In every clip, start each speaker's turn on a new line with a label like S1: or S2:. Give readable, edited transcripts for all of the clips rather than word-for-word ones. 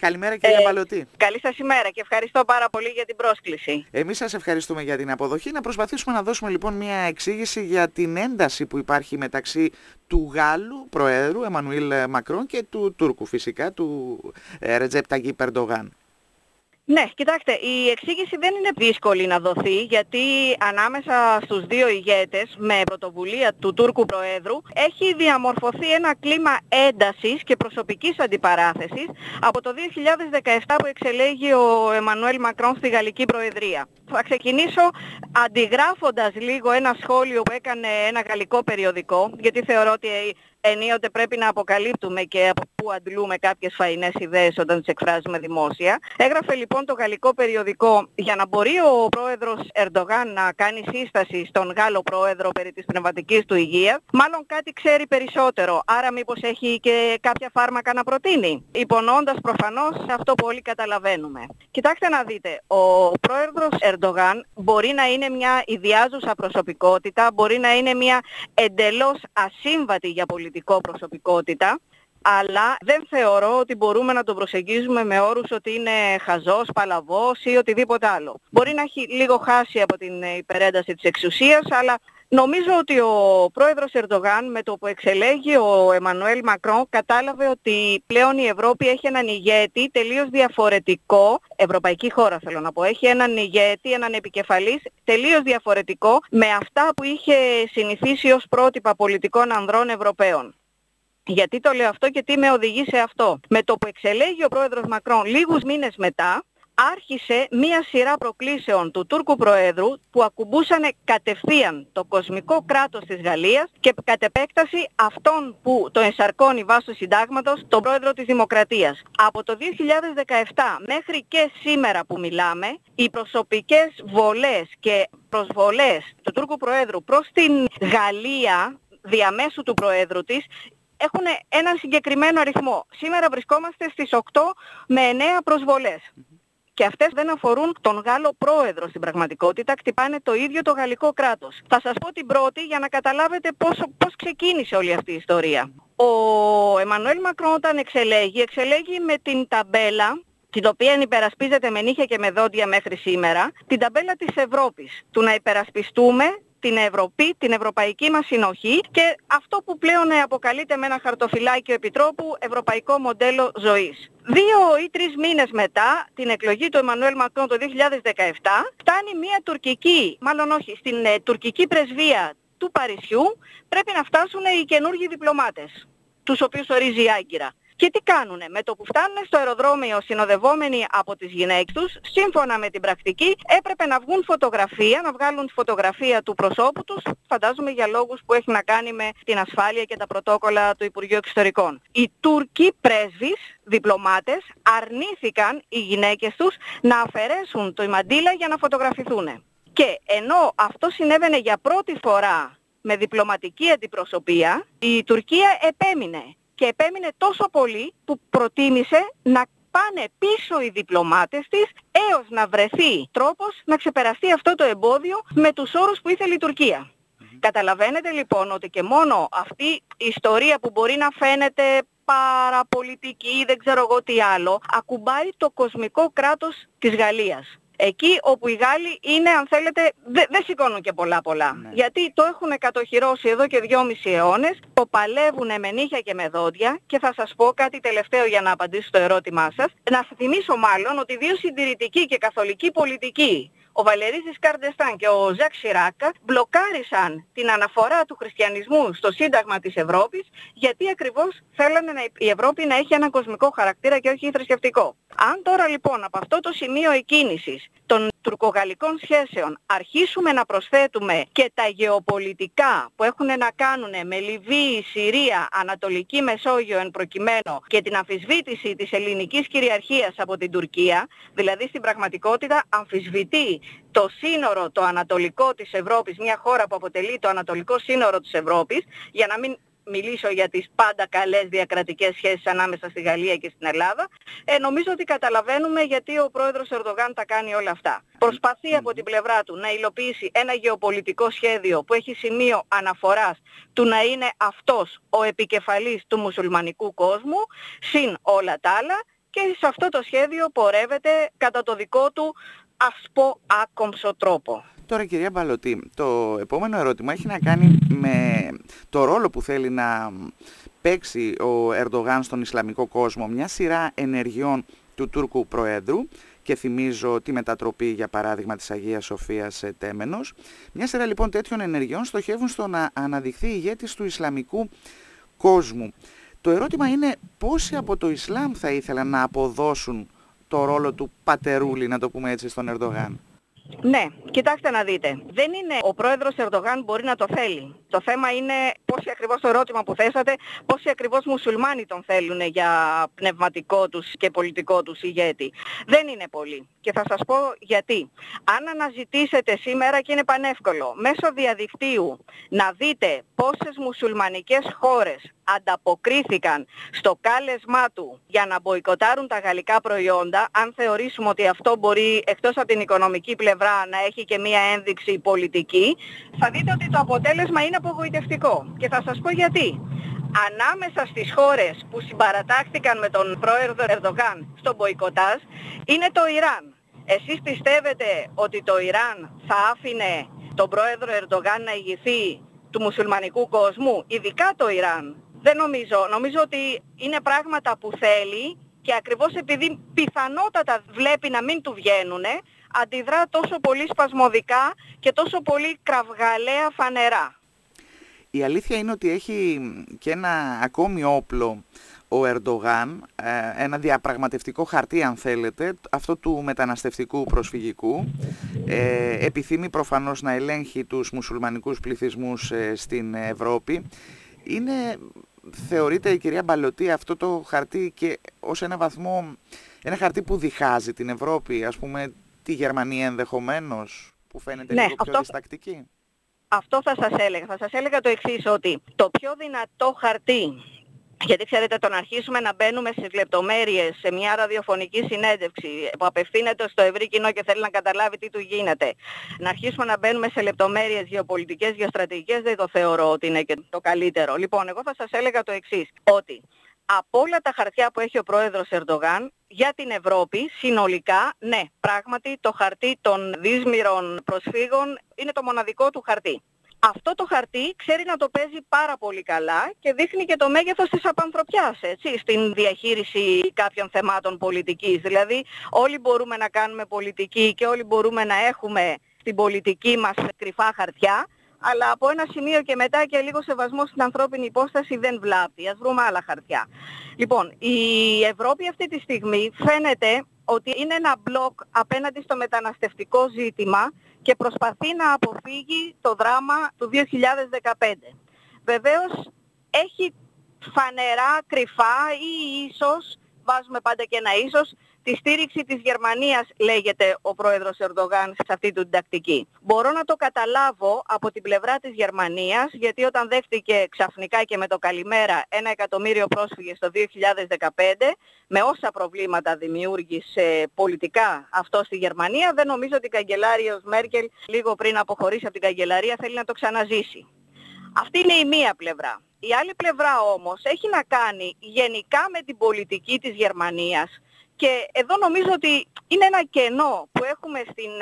S1: Καλημέρα κυρία Μπαλωτή.
S2: Καλή σας ημέρα και ευχαριστώ πάρα πολύ για την πρόσκληση.
S1: Εμείς σας ευχαριστούμε για την αποδοχή. Να προσπαθήσουμε να δώσουμε λοιπόν μια εξήγηση για την ένταση που υπάρχει μεταξύ του Γάλλου Προέδρου Εμμανουήλ Μακρόν και του Τούρκου φυσικά, του Ρετζέπ Ταγίπ Ερντογάν.
S2: Ναι, κοιτάξτε, η εξήγηση δεν είναι δύσκολη να δοθεί, γιατί ανάμεσα στους δύο ηγέτες, με πρωτοβουλία του Τούρκου Προέδρου, έχει διαμορφωθεί ένα κλίμα έντασης και προσωπικής αντιπαράθεσης από το 2017 που εξελέγει ο Εμμανουέλ Μακρόν στη Γαλλική Προεδρία. Θα ξεκινήσω αντιγράφοντας λίγο ένα σχόλιο που έκανε ένα γαλλικό περιοδικό, γιατί θεωρώ ότι ενίοτε πρέπει να αποκαλύπτουμε και από πού αντλούμε κάποιες φαϊνές ιδέες όταν τις εκφράζουμε δημόσια. Έγραφε λοιπόν το γαλλικό περιοδικό, για να μπορεί ο πρόεδρος Ερντογάν να κάνει σύσταση στον Γάλλο πρόεδρο περί της πνευματικής του υγείας, μάλλον κάτι ξέρει περισσότερο, άρα μήπως έχει και κάποια φάρμακα να προτείνει, υπονοώντας προφανώς αυτό που όλοι καταλαβαίνουμε. Κοιτάξτε να δείτε, ο πρόεδρος Ερντογάν μπορεί να είναι μια ιδιάζουσα προσωπικότητα, μπορεί να είναι μια εντελώς ασύμβατη για πολιτικό προσωπικότητα, αλλά δεν θεωρώ ότι μπορούμε να τον προσεγγίζουμε με όρους ότι είναι χαζός, παλαβός ή οτιδήποτε άλλο. Μπορεί να έχει λίγο χάσει από την υπερένταση της εξουσίας, αλλά νομίζω ότι ο πρόεδρος Ερντογάν, με το που εξελέγει ο Εμμανουέλ Μακρόν, κατάλαβε ότι πλέον η Ευρώπη έχει έναν ηγέτη τελείως διαφορετικό, ευρωπαϊκή χώρα θέλω να πω, έχει έναν ηγέτη, έναν επικεφαλής τελείως διαφορετικό με αυτά που είχε συνηθίσει ως πρότυπα πολιτικών ανδρών Ευρωπαίων. Γιατί το λέω αυτό και τι με οδηγεί σε αυτό. Με το που εξελέγει ο πρόεδρος Μακρόν λίγους μήνες μετά, άρχισε μία σειρά προκλήσεων του Τούρκου Προέδρου που ακουμπούσαν κατευθείαν το κοσμικό κράτος της Γαλλίας και κατ' επέκταση αυτόν που το ενσαρκώνει βάσει του συντάγματος, τον πρόεδρο της Δημοκρατίας. Από το 2017 μέχρι και σήμερα που μιλάμε, οι προσωπικές βολές και προσβολές του Τούρκου Προέδρου προς την Γαλλία διαμέσου του Προέδρου της έχουν έναν συγκεκριμένο αριθμό. Σήμερα βρισκόμαστε στις 8 με 9 προσβολές. Και αυτές δεν αφορούν τον Γάλλο πρόεδρο στην πραγματικότητα, κτυπάνε το ίδιο το γαλλικό κράτος. Θα σας πω την πρώτη για να καταλάβετε πώς ξεκίνησε όλη αυτή η ιστορία. Ο Εμμανουέλ Μακρόν όταν εξελέγει με την ταμπέλα, την οποία υπερασπίζεται με νύχια και με δόντια μέχρι σήμερα, την ταμπέλα της Ευρώπης, του να υπερασπιστούμε την Ευρωπή, την ευρωπαϊκή μας συνοχή και αυτό που πλέον αποκαλείται με ένα χαρτοφυλάκιο επιτρόπου ευρωπαϊκό μοντέλο ζωής. 2 ή 3 μήνες μετά την εκλογή του Εμμανουέλ Μακρόν το 2017 φτάνει μια τουρκική, μάλλον όχι, στην τουρκική πρεσβεία του Παρισιού πρέπει να φτάσουν οι καινούργιοι διπλωμάτες, τους οποίους ορίζει η Άγκυρα. Και τι κάνουνε, με το που φτάνουν στο αεροδρόμιο συνοδευόμενοι από τις γυναίκες τους, σύμφωνα με την πρακτική έπρεπε να βγουν φωτογραφία, να βγάλουν φωτογραφία του προσώπου τους, φαντάζομαι για λόγους που έχει να κάνει με την ασφάλεια και τα πρωτόκολλα του Υπουργείου Εξωτερικών. Οι Τούρκοι πρέσβεις, διπλωμάτες, αρνήθηκαν οι γυναίκες τους να αφαιρέσουν το μαντίλα για να φωτογραφηθούν. Και ενώ αυτό συνέβαινε για πρώτη φορά με διπλωματική αντιπροσωπεία, η Τουρκία επέμεινε. Και επέμεινε τόσο πολύ που προτίμησε να πάνε πίσω οι διπλωμάτες της έως να βρεθεί τρόπος να ξεπεραστεί αυτό το εμπόδιο με τους όρους που ήθελε η Τουρκία. Καταλαβαίνετε λοιπόν ότι και μόνο αυτή η ιστορία που μπορεί να φαίνεται παραπολιτική ή δεν ξέρω εγώ τι άλλο, ακουμπάει το κοσμικό κράτος της Γαλλίας. Εκεί όπου οι Γάλλοι είναι, αν θέλετε, δεν σηκώνουν και πολλά. Ναι. Γιατί το έχουν κατοχυρώσει εδώ και 2,5 αιώνες, το παλεύουν με νύχια και με δόντια και θα σας πω κάτι τελευταίο για να απαντήσω στο ερώτημά σας. Να σας θυμίσω μάλλον ότι 2 συντηρητικοί και καθολικοί πολιτικοί, ο Βαλερί Ζισκάρ ντ'Εστάν και ο Ζακ Σιράκ, μπλοκάρισαν την αναφορά του χριστιανισμού στο Σύνταγμα της Ευρώπης, γιατί ακριβώς θέλανε η Ευρώπη να έχει έναν κοσμικό χαρακτήρα και όχι θρησκευτικό. Αν τώρα λοιπόν από αυτό το σημείο εκκίνησης των τουρκογαλλικών σχέσεων αρχίσουμε να προσθέτουμε και τα γεωπολιτικά που έχουν να κάνουν με Λιβύη, Συρία, Ανατολική Μεσόγειο εν προκειμένου και την αμφισβήτηση της ελληνικής κυριαρχίας από την Τουρκία, δηλαδή στην πραγματικότητα αμφισβητεί το σύνορο το ανατολικό της Ευρώπης, μια χώρα που αποτελεί το ανατολικό σύνορο της Ευρώπης, για να μην μιλήσω για τις πάντα καλές διακρατικές σχέσεις ανάμεσα στη Γαλλία και στην Ελλάδα, νομίζω ότι καταλαβαίνουμε γιατί ο πρόεδρος Ερντογάν τα κάνει όλα αυτά. Προσπαθεί από την πλευρά του να υλοποιήσει ένα γεωπολιτικό σχέδιο που έχει σημείο αναφοράς του να είναι αυτός ο επικεφαλής του μουσουλμανικού κόσμου, συν όλα τα άλλα, και σε αυτό το σχέδιο πορεύεται κατά το δικό του, ας πω, άκομψο τρόπο.
S1: Τώρα, κυρία Μπαλωτή, το επόμενο ερώτημα έχει να κάνει με το ρόλο που θέλει να παίξει ο Ερντογάν στον Ισλαμικό κόσμο, μια σειρά ενεργειών του Τούρκου Προέδρου, και θυμίζω τη μετατροπή, για παράδειγμα, της Αγίας Σοφίας σε τέμενος. Μια σειρά λοιπόν τέτοιων ενεργειών στοχεύουν στο να αναδειχθεί ηγέτης του Ισλαμικού κόσμου. Το ερώτημα είναι πόσοι από το Ισλάμ θα ήθελαν να αποδώσουν το ρόλο του πατερούλη, να το πούμε έτσι, στον Ερντογάν.
S2: Ναι, κοιτάξτε να δείτε. Δεν είναι ο πρόεδρος Ερντογάν μπορεί να το θέλει. Το θέμα είναι πόσοι ακριβώς, το ερώτημα που θέσατε, πόσοι ακριβώς μουσουλμάνοι τον θέλουν για πνευματικό τους και πολιτικό τους ηγέτη. Δεν είναι πολλοί. Και θα σας πω γιατί. Αν αναζητήσετε σήμερα, και είναι πανεύκολο, μέσω διαδικτύου να δείτε πόσες μουσουλμανικές χώρες ανταποκρίθηκαν στο κάλεσμά του για να μποϊκοτάρουν τα γαλλικά προϊόντα, αν θεωρήσουμε ότι αυτό μπορεί εκτός από την οικονομική πλευρά να έχει και μία ένδειξη πολιτική, θα δείτε ότι το αποτέλεσμα είναι απογοητευτικό. Και θα σας πω γιατί. Ανάμεσα στις χώρες που συμπαρατάχθηκαν με τον πρόεδρο Ερντογάν στο μποϊκοτάζ είναι το Ιράν. Εσείς πιστεύετε ότι το Ιράν θα άφηνε τον πρόεδρο Ερντογάν να ηγηθεί του μουσουλμανικού κόσμου, ειδικά το Ιράν? Δεν νομίζω. Νομίζω ότι είναι πράγματα που θέλει και ακριβώς επειδή πιθανότατα βλέπει να μην του βγαίνουνε, αντιδρά τόσο πολύ σπασμωδικά και τόσο πολύ κραυγαλαία φανερά.
S1: Η αλήθεια είναι ότι έχει και ένα ακόμη όπλο ο Ερντογάν, ένα διαπραγματευτικό χαρτί αν θέλετε, αυτό του μεταναστευτικού προσφυγικού. Επιθυμεί προφανώς να ελέγχει τους μουσουλμανικούς πληθυσμούς στην Ευρώπη. Είναι, θεωρείται, η κυρία Μπαλωτή, αυτό το χαρτί και ως ένα βαθμό ένα χαρτί που διχάζει την Ευρώπη, ας πούμε τη Γερμανία ενδεχομένως, που φαίνεται λίγο πιο διστακτική?
S2: Αυτό θα σας έλεγα. Θα σας έλεγα το εξής, ότι το πιο δυνατό χαρτί, γιατί ξέρετε, το να αρχίσουμε να μπαίνουμε στις λεπτομέρειες σε μια ραδιοφωνική συνέντευξη που απευθύνεται στο ευρύ κοινό και θέλει να καταλάβει τι του γίνεται, να αρχίσουμε να μπαίνουμε σε λεπτομέρειες γεωπολιτικές, γεωστρατηγικές, δεν το θεωρώ ότι είναι και το καλύτερο. Λοιπόν, εγώ θα σας έλεγα το εξής, ότι από όλα τα χαρτιά που έχει ο πρόεδρος Ερντογάν για την Ευρώπη, συνολικά, ναι, πράγματι το χαρτί των δύσμυρων προσφύγων είναι το μοναδικό του χαρτί. Αυτό το χαρτί ξέρει να το παίζει πάρα πολύ καλά και δείχνει και το μέγεθος της απανθρωπιάς, έτσι, στην διαχείριση κάποιων θεμάτων πολιτικής. Δηλαδή όλοι μπορούμε να κάνουμε πολιτική και όλοι μπορούμε να έχουμε στην πολιτική μας κρυφά χαρτιά, αλλά από ένα σημείο και μετά και λίγο σεβασμό στην ανθρώπινη υπόσταση δεν βλάπτει. Ας βρούμε άλλα χαρτιά. Λοιπόν, η Ευρώπη αυτή τη στιγμή φαίνεται ότι είναι ένα μπλοκ απέναντι στο μεταναστευτικό ζήτημα και προσπαθεί να αποφύγει το δράμα του 2015. Βεβαίως έχει φανερά, κρυφά ή ίσως, βάζουμε πάντα και ένα ίσως, τη στήριξη της Γερμανίας, λέγεται ο πρόεδρος Ερντογάν σε αυτή την τακτική. Μπορώ να το καταλάβω από την πλευρά της Γερμανίας, γιατί όταν δέχτηκε ξαφνικά και με το καλημέρα 1 εκατομμύριο πρόσφυγες το 2015, με όσα προβλήματα δημιούργησε πολιτικά αυτό στη Γερμανία, δεν νομίζω ότι η καγκελάριος Μέρκελ λίγο πριν αποχωρήσει από την καγκελαρία θέλει να το ξαναζήσει. Αυτή είναι η μία πλευρά. Η άλλη πλευρά όμως έχει να κάνει γενικά με την πολιτική της Γερμανίας. Και εδώ νομίζω ότι είναι ένα κενό που έχουμε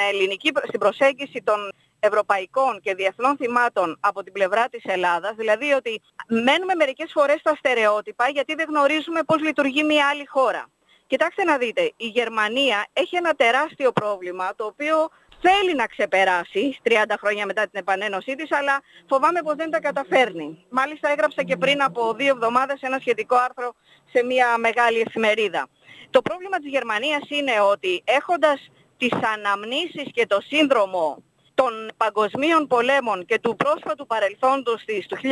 S2: στην προσέγγιση των ευρωπαϊκών και διεθνών θυμάτων από την πλευρά της Ελλάδας, δηλαδή ότι μένουμε μερικές φορές στα στερεότυπα γιατί δεν γνωρίζουμε πώς λειτουργεί μια άλλη χώρα. Κοιτάξτε να δείτε, η Γερμανία έχει ένα τεράστιο πρόβλημα το οποίο θέλει να ξεπεράσει 30 χρόνια μετά την επανένωσή της, αλλά φοβάμαι πως δεν τα καταφέρνει. Μάλιστα έγραψα και πριν από 2 εβδομάδες ένα σχετικό άρθρο σε μια μεγάλη εφημερίδα. Το πρόβλημα της Γερμανίας είναι ότι έχοντας τις αναμνήσεις και το σύνδρομο των παγκοσμίων πολέμων και του πρόσφατου παρελθόντος της του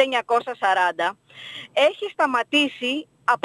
S2: 1940, έχει σταματήσει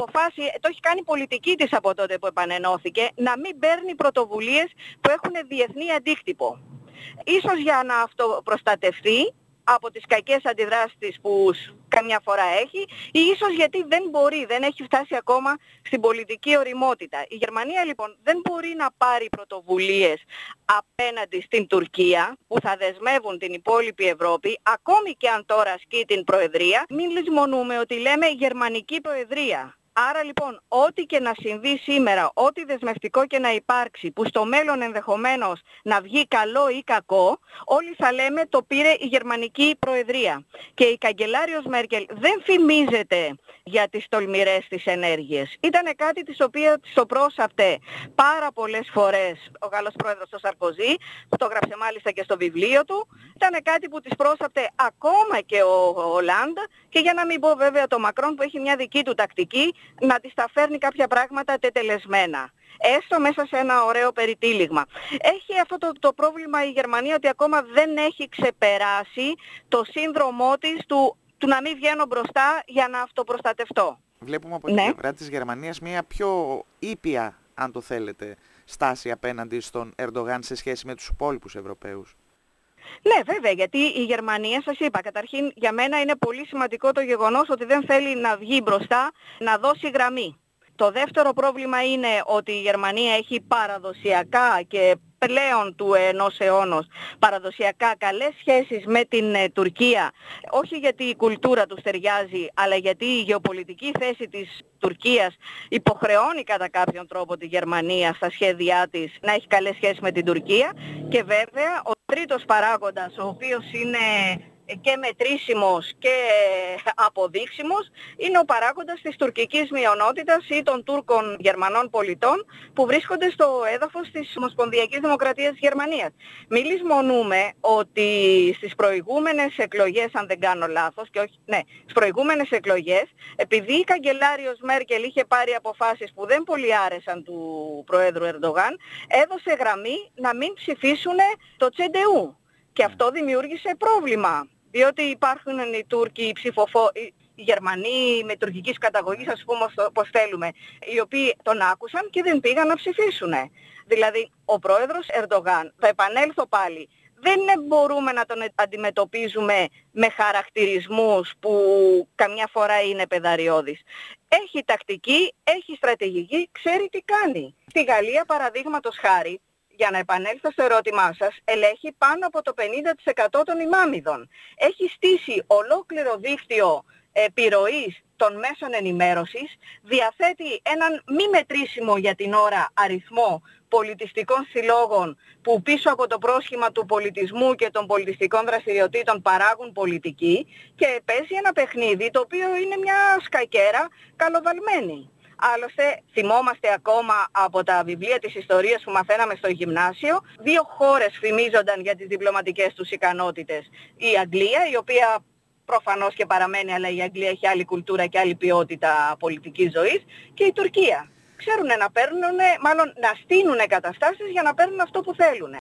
S2: το έχει κάνει πολιτική της από τότε που επανενώθηκε, να μην παίρνει πρωτοβουλίες που έχουν διεθνή αντίκτυπο. Ίσως για να αυτοπροστατευτεί από τις κακές αντιδράσεις που καμιά φορά έχει, ή ίσως γιατί δεν έχει φτάσει ακόμα στην πολιτική οριμότητα. Η Γερμανία λοιπόν δεν μπορεί να πάρει πρωτοβουλίες απέναντι στην Τουρκία που θα δεσμεύουν την υπόλοιπη Ευρώπη, ακόμη και αν τώρα ασκεί την Προεδρία. Μην λησμονούμε ότι λέμε Γερμανική Προεδρία. Άρα λοιπόν, ό,τι και να συμβεί σήμερα, ό,τι δεσμευτικό και να υπάρξει, που στο μέλλον ενδεχομένως να βγει καλό ή κακό, όλοι θα λέμε το πήρε η Γερμανική Προεδρία. Και η καγκελάριος Μέρκελ δεν φημίζεται για τις τολμηρές της ενέργειες. Ήτανε κάτι της οποίας το πρόσαπτε πάρα πολλές φορές ο Γάλλος Πρόεδρος ο Σαρκοζή, το γράψε μάλιστα και στο βιβλίο του. Ήτανε κάτι που της πρόσαπτε ακόμα και ο Ολάντ, και για να μην πω βέβαια το Μακρόν που έχει μια δική του τακτική, να της τα φέρνει κάποια πράγματα τετελεσμένα. Έστω μέσα σε ένα ωραίο περιτύλιγμα. Έχει αυτό το πρόβλημα η Γερμανία, ότι ακόμα δεν έχει ξεπεράσει το σύνδρομό της του να μην βγαίνω μπροστά για να αυτοπροστατευτώ.
S1: Βλέπουμε από την πλευρά της Γερμανίας μια πιο ήπια, αν το θέλετε, στάση απέναντι στον Ερντογάν σε σχέση με τους υπόλοιπους Ευρωπαίους.
S2: Ναι, βέβαια, γιατί η Γερμανία, σας είπα, καταρχήν για μένα είναι πολύ σημαντικό το γεγονός ότι δεν θέλει να βγει μπροστά, να δώσει γραμμή. Το δεύτερο πρόβλημα είναι ότι η Γερμανία έχει παραδοσιακά και πλέον του ενός αιώνος παραδοσιακά καλές σχέσεις με την Τουρκία, όχι γιατί η κουλτούρα τους ταιριάζει, αλλά γιατί η γεωπολιτική θέση της Τουρκίας υποχρεώνει κατά κάποιον τρόπο τη Γερμανία στα σχέδιά της να έχει καλές σχέσεις με την Τουρκία. Και βέβαια ο τρίτος παράγοντας, ο οποίος είναι και μετρήσιμος και αποδείξιμος, είναι ο παράγοντας της τουρκικής μειονότητας ή των Τούρκων Γερμανών πολιτών που βρίσκονται στο έδαφος της Ομοσπονδιακής Δημοκρατίας της Γερμανίας. Μη λησμονούμε ότι στις προηγούμενες εκλογές, αν δεν κάνω λάθος, και όχι, ναι, στις προηγούμενες εκλογές, επειδή η καγκελάριος Μέρκελ είχε πάρει αποφάσεις που δεν πολύ άρεσαν του Προέδρου Ερντογάν, έδωσε γραμμή να μην ψηφίσουν το CDU. Και αυτό δημιούργησε πρόβλημα. Διότι υπάρχουν οι Τούρκοι, οι Γερμανοί με τουρκικής καταγωγής, ας πούμε όπως θέλουμε, οι οποίοι τον άκουσαν και δεν πήγαν να ψηφίσουν. Δηλαδή, ο πρόεδρος Ερντογάν, θα επανέλθω πάλι, δεν μπορούμε να τον αντιμετωπίζουμε με χαρακτηρισμούς που καμιά φορά είναι πεδαριώδεις. Έχει τακτική, έχει στρατηγική, ξέρει τι κάνει. Στη Γαλλία, παραδείγματος χάρη, για να επανέλθω στο ερώτημά σας, ελέγχει πάνω από το 50% των ημάμιδων. Έχει στήσει ολόκληρο δίκτυο επιρροής των μέσων ενημέρωσης, διαθέτει έναν μη μετρήσιμο για την ώρα αριθμό πολιτιστικών συλλόγων που πίσω από το πρόσχημα του πολιτισμού και των πολιτιστικών δραστηριοτήτων παράγουν πολιτική, και παίζει ένα παιχνίδι το οποίο είναι μια σκακέρα καλοβαλμένη. Άλλωστε, θυμόμαστε ακόμα από τα βιβλία της ιστορίας που μαθαίναμε στο γυμνάσιο, δύο χώρες φημίζονταν για τις διπλωματικές τους ικανότητες. Η Αγγλία, η οποία προφανώς και παραμένει, αλλά η Αγγλία έχει άλλη κουλτούρα και άλλη ποιότητα πολιτικής ζωής, και η Τουρκία. Ξέρουν να παίρνουν, μάλλον να στείνουν καταστάσεις για να παίρνουν αυτό που θέλουν.